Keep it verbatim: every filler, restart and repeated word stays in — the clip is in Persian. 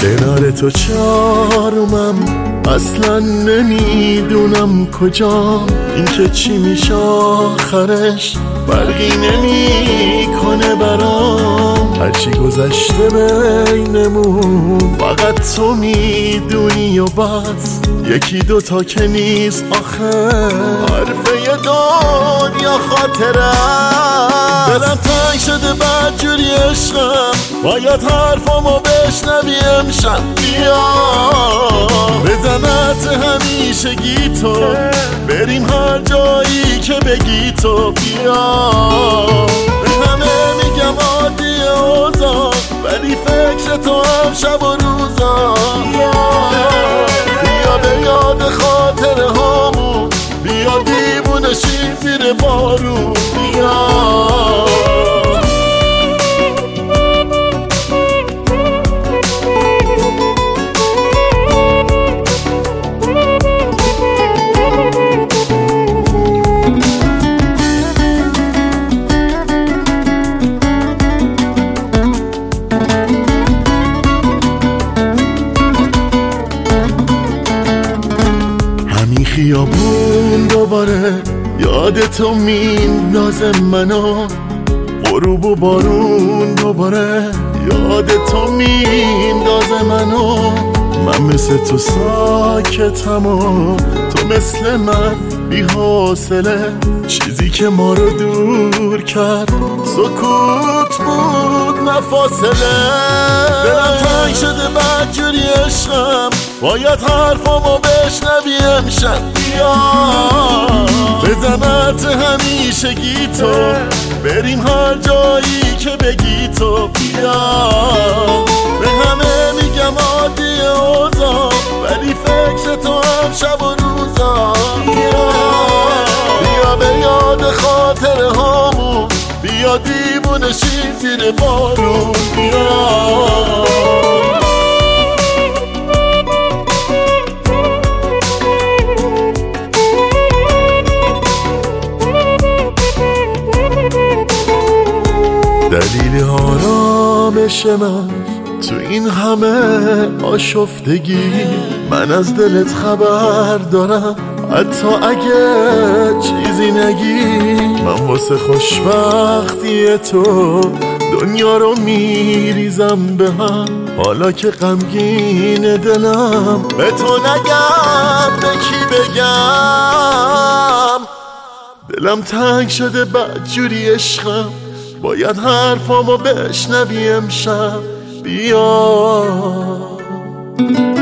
کنار تو چارمم اصلا نمیدونم کجام، این که چی میشه آخرش فرقی نمیکنه برام. هرچی گذشته بینمون فقط تو میدونی و بس، یکی دوتا که نیست آخه حرفه دنیا خاطره. دلم تنگ شده بدجوری عشقم، باید حرفامو بشنوی امشب. بیا بزنت همیشگی تو، بریم هر جایی که بگی تو. بیا به همه میگم عادی اوضاع، ولی فکر تو هم شب و روزا. بیا به یاد خاطره هامون، بیا دیوونه شیم زیر بارون. بیا خیابون دوباره یاد تو میندازه منو، غروب و بارون دوباره یاد تو میندازه منو. من مثل تو ساکتم و تو مثل من بی حوصله، چیزی که ما رو دور کرد سکوت بود نه فاصله. دلم تنگ شده بدجوری عشقم، باید حرفامو بشنوی امشب. بیا بزنت همیشگی تو، بریم هر جایی که بگی تو. بیا به همه میگم عادی اوضاع، ولی فکر تو هم شب و روزا. بیا بیا به یاد خاطره هامون، بیا دیوونه شیم زیر بارون. بیا دلیل آرامش من تو این همه آشفتگی، من از دلت خبر دارم حتی اگه چیزی نگی. من واسه خوشبختی تو دنیا رو میریزم به هم، حالا که غمگین دلم به تو نگم به کی بگم. دلم تنگ شده بدجوری عشقم، باید حرفامو بشنوی امشب. بیا